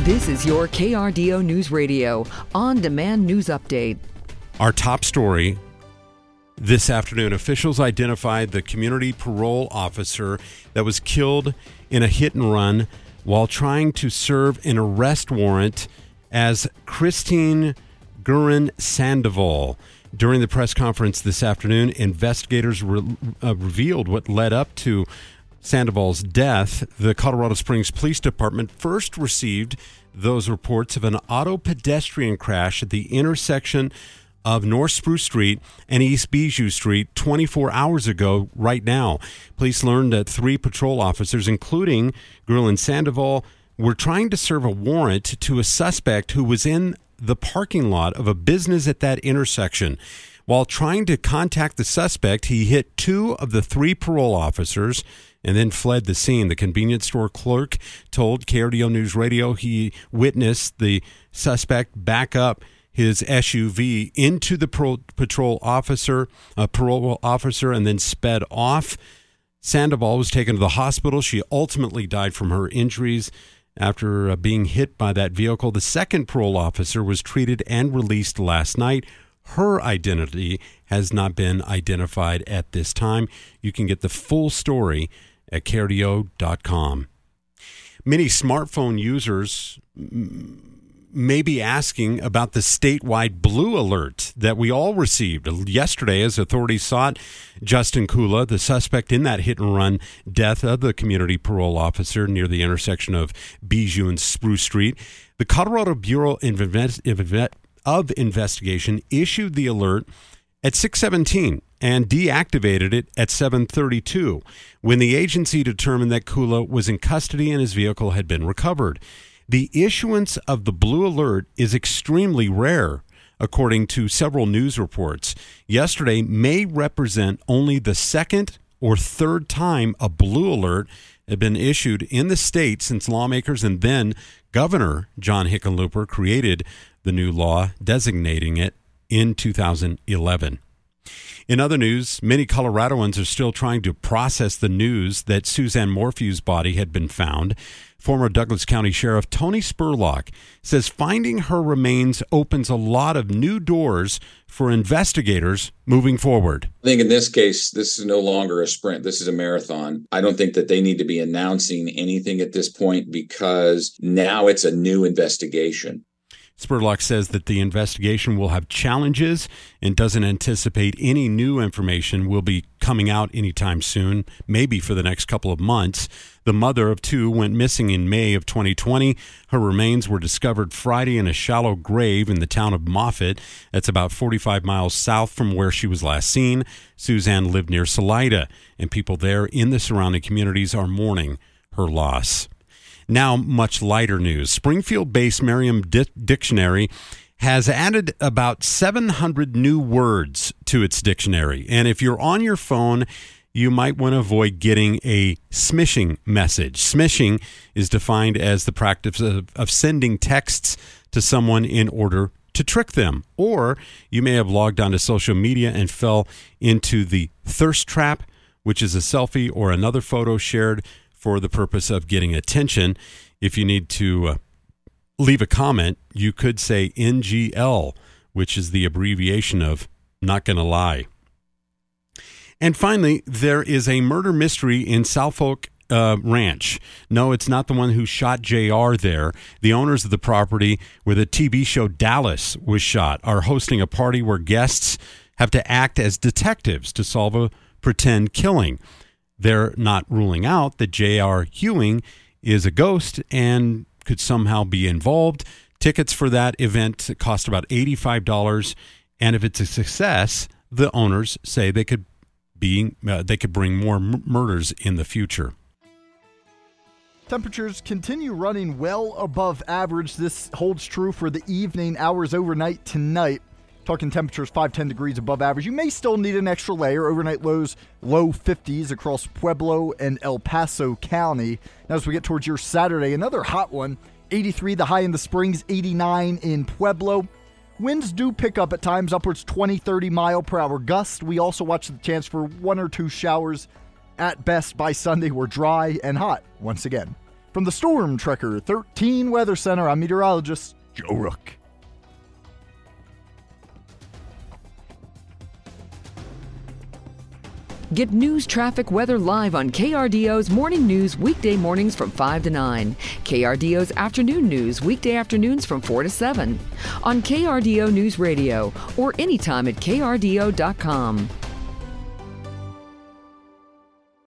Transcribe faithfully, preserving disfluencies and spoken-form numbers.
This is your K R D O News Radio on-demand news update. Our top story this afternoon, officials identified the community parole officer that was killed in a hit and run while trying to serve an arrest warrant as Christine Gurin Sandoval. During the press conference this afternoon, investigators re- uh, revealed what led up to Sandoval's death. The Colorado Springs Police Department first received those reports of an auto pedestrian crash at the intersection of North Spruce Street and East Bijou Street twenty-four hours ago right now. Police learned that three patrol officers, including Gurin Sandoval, were trying to serve a warrant to a suspect who was in the parking lot of a business at that intersection. While trying to contact the suspect, he hit two of the three parole officers and then fled the scene. The convenience store clerk told K R D O News Radio he witnessed the suspect back up his S U V into the pro- patrol officer, uh, parole officer, and then sped off. Sandoval was taken to the hospital. She ultimately died from her injuries after uh, being hit by that vehicle. The second parole officer was treated and released last night. Her identity has not been identified at this time. You can get the full story at K R D O dot com. Many smartphone users may be asking about the statewide blue alert that we all received yesterday as authorities sought Justin Kula, the suspect in that hit-and-run death of the community parole officer near the intersection of Bijou and Spruce Street. The Colorado Bureau of Investigation issued the alert at six seventeen and deactivated it at seven thirty-two when the agency determined that Kula was in custody and his vehicle had been recovered. The issuance of the blue alert is extremely rare, according to several news reports. Yesterday may represent only the second or third time a blue alert had been issued in the state since lawmakers and then Governor John Hickenlooper created the new law designating it in two thousand eleven. In other news, many Coloradoans are still trying to process the news that Suzanne Morphew's body had been found. Former Douglas County Sheriff Tony Spurlock says finding her remains opens a lot of new doors for investigators moving forward. I think in this case, this is no longer a sprint. This is a marathon. I don't think that they need to be announcing anything at this point because now it's a new investigation. Spurlock says that the investigation will have challenges and doesn't anticipate any new information will be coming out anytime soon, maybe for the next couple of months. The mother of two went missing in May of twenty twenty. Her remains were discovered Friday in a shallow grave in the town of Moffett. That's about forty-five miles south from where she was last seen. Suzanne lived near Salida, and people there in the surrounding communities are mourning her loss. Now, much lighter news. Springfield-based Merriam Di- Dictionary has added about seven hundred new words to its dictionary. And if you're on your phone, you might want to avoid getting a smishing message. Smishing is defined as the practice of, of sending texts to someone in order to trick them. Or you may have logged onto social media and fell into the thirst trap, which is a selfie or another photo shared for the purpose of getting attention. If you need to uh, leave a comment, you could say N G L, which is the abbreviation of not gonna lie. And finally, there is a murder mystery in South Fork uh, Ranch. No, it's not the one who shot J R there. The owners of the property where the T V show Dallas was shot are hosting a party where guests have to act as detectives to solve a pretend killing. They're not ruling out that J R. Ewing is a ghost and could somehow be involved. Tickets for that event cost about eighty-five dollars, and if it's a success, the owners say they could be uh, they could bring more m- murders in the future. Temperatures continue running well above average. This holds true for the evening hours overnight tonight. Talking temperatures five to ten degrees above average. You may still need an extra layer. Overnight lows, low fifties across Pueblo and El Paso County. Now as we get towards your Saturday, another hot one. eighty-three the high in the Springs, eighty-nine in Pueblo. Winds do pick up at times, upwards twenty, thirty mile per hour gusts. We also watch the chance for one or two showers. At best by Sunday, we're dry and hot once again. From the Storm Tracker thirteen Weather Center, I'm meteorologist Joe Rook. Get news, traffic, weather live on K R D O's Morning News weekday mornings from five to nine. K R D O's Afternoon News weekday afternoons from four to seven. On K R D O News Radio or anytime at K R D O dot com.